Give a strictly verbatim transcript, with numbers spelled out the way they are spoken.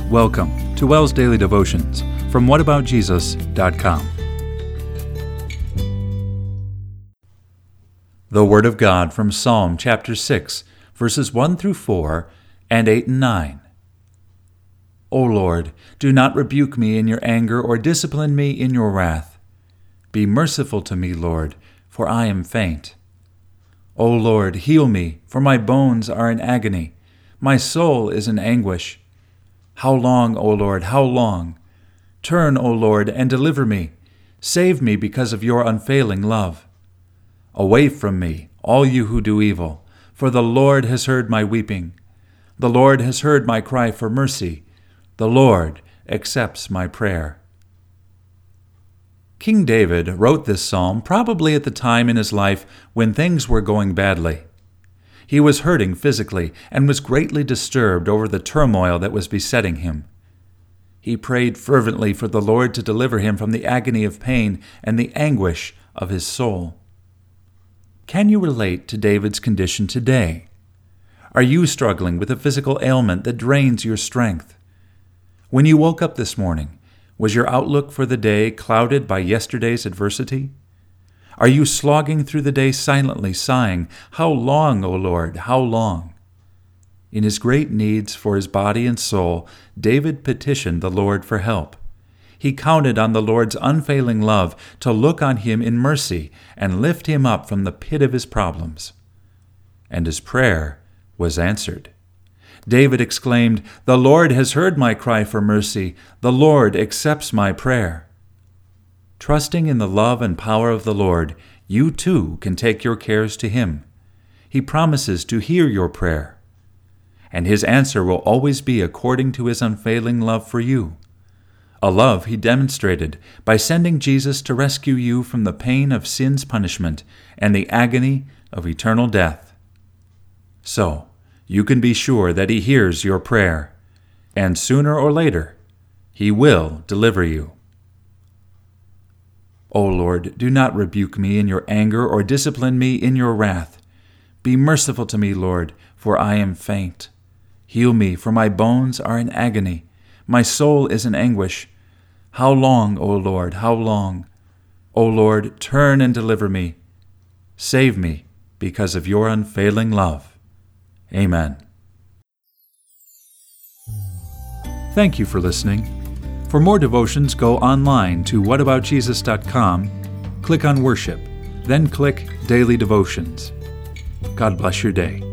Welcome to WELS Daily Devotions from what about jesus dot com. The Word of God from Psalm chapter six, verses one through four and eight and nine. O Lord, do not rebuke me in your anger or discipline me in your wrath. Be merciful to me, Lord, for I am faint. O Lord, heal me, for my bones are in agony. My soul is in anguish. How long, O Lord, how long? Turn, O Lord, and deliver me. Save me because of your unfailing love. Away from me, all you who do evil, for the Lord has heard my weeping. The Lord has heard my cry for mercy. The Lord accepts my prayer. King David wrote this psalm probably at the time in his life when things were going badly. He was hurting physically and was greatly disturbed over the turmoil that was besetting him. He prayed fervently for the Lord to deliver him from the agony of pain and the anguish of his soul. Can you relate to David's condition today? Are you struggling with a physical ailment that drains your strength? When you woke up this morning, was your outlook for the day clouded by yesterday's adversity? Are you slogging through the day silently, sighing, "How long, O Lord, how long?" In his great needs for his body and soul, David petitioned the Lord for help. He counted on the Lord's unfailing love to look on him in mercy and lift him up from the pit of his problems. And his prayer was answered. David exclaimed, "The Lord has heard my cry for mercy. The Lord accepts my prayer." Trusting in the love and power of the Lord, you too can take your cares to Him. He promises to hear your prayer, and His answer will always be according to His unfailing love for you, a love He demonstrated by sending Jesus to rescue you from the pain of sin's punishment and the agony of eternal death. So, you can be sure that He hears your prayer, and sooner or later, He will deliver you. O Lord, do not rebuke me in your anger or discipline me in your wrath. Be merciful to me, Lord, for I am faint. Heal me, for my bones are in agony. My soul is in anguish. How long, O Lord, how long? O Lord, turn and deliver me. Save me because of your unfailing love. Amen. Thank you for listening. For more devotions, go online to what about jesus dot com, click on Worship, then click Daily Devotions. God bless your day.